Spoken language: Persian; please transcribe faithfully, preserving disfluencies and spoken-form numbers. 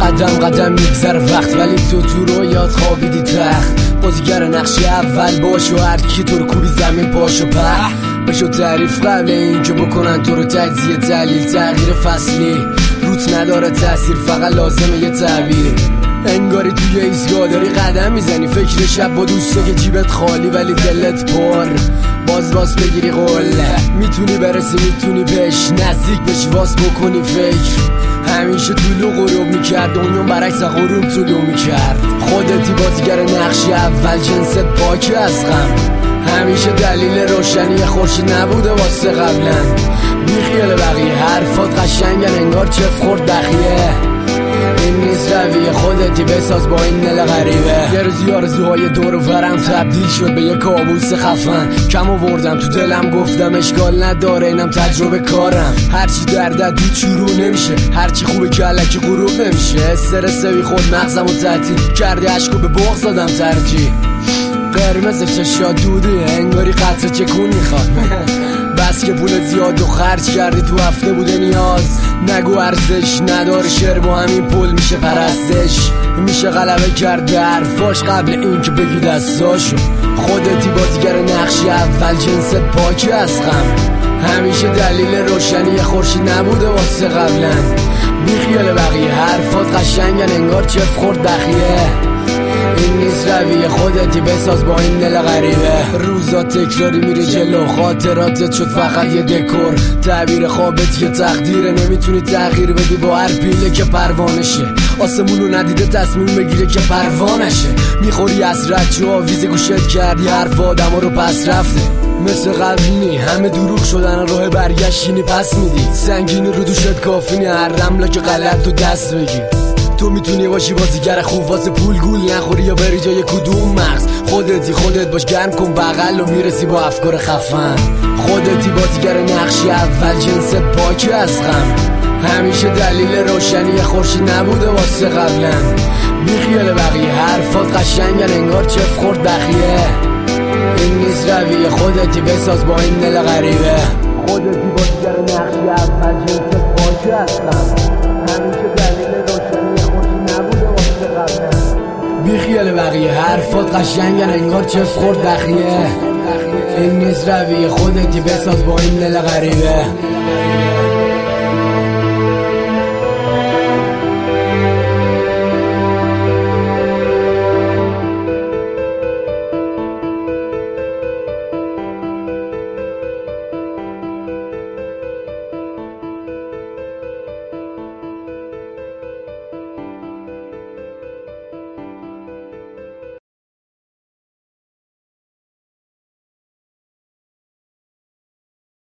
قدم قدم میگذر وقت، ولی تو تو رویات خوابیدی تخت. بازیگر نقشی اول باش و هر کی تو رو کوبی زمین پاشو په بشو تعریف قبل این که بکنن تو رو تجزیه دلیل. تغییر فصلی روت نداره تاثیر، فقط لازمه یه تعبیر. انگاری توی ایستگاه داری قدم میزنی، فکر شب با دوسته که جیبت خالی ولی دلت پر. باز باز بگیری قله، میتونی برسی میتونی بهش نزدیک بشی، واس بکنی فکر. همیشه طولو غروب میکرد، دنیا برعکس غروب طولو میکرد. خودتی بازیگر نقشی اول، جنست پاکی از غم. همیشه دلیل روشنی خورشید نبوده واسه قبلا. بیخیال بقیه حرفات قشنگن انگار چف خورد بخیه. این نیست رویه خودتی بساز با این دل غریبه. یه روزی آرزوهای دور و برم تبدیل شد به یه کابوس خفن. کم آوردم تو دلم گفتم اشکال نداره اینم تجربه کارم. هرچی دردت دید شروع نمیشه، هرچی خوبه که علکی غروب نمیشه. استرس بی خود مغزم و تعطیل کردی، عشقو به بغض دادم ترجیح. قرمز چشات دودی انگاری قطره چکون میخواد. بس که پول زیاد و خرج کردی تو هفته بوده نیاز. نگو ارزش نداره شعر با همین پول میشه پرستش. میشه غلبه کرد به حرفاش قبل این که بگی دستاشو. خودتی بازیگر نقشی اول، جنست پاکی از غم. همیشه دلیل روشنی خورشید نبوده واسه قبلا. بیخیال بقیه حرفات قشنگن انگار چف خورد بخیه. این نیست رویه خودتی بساز با این دل غریبه. روزا تکراری میره جلو، خاطراتت شد فقط یه دکور. تعبیر خوابت یه تقدیره، نمیتونی تغییر بدی با هر پیله که پروانشه. آسمونو ندیده تصمیم بگیره که پروانشه. میخوری از رد چو آویز گوشت کردی حرف آدم رو پس رفته. مثل قبلی همه دروغ شدن راه برگشتینی پس میدی. سنگینی رو دوشت کافینی، هر رملا که غلط تو دست بگیر. تو میتونی باشی بازیگر خوب واسه پول گول نخوری یا بری جای کدوم مغز. خودتی خودت باش گرم کن بغل و میرسی با افکار خفن. خودتی بازیگر نقشی اول، جنست پاکی از غم. همیشه دلیل روشنی خورشید نبوده واسه قبلا. بیخیال بقیه حرفات قشنگن انگار چف خورد بخیه. این نیست رویه خودتی بساز با این دل غریبه. خودتی بازیگر نقشی اول، جنست پاکی از غم. همیشه دلیل روشنی خورشید نبوده واسه قبلا. بیخیال بقیه حرفات قشنگن انگار چف خورد بخیه. این نیست رویه خودتی بساز با این دل غریبه.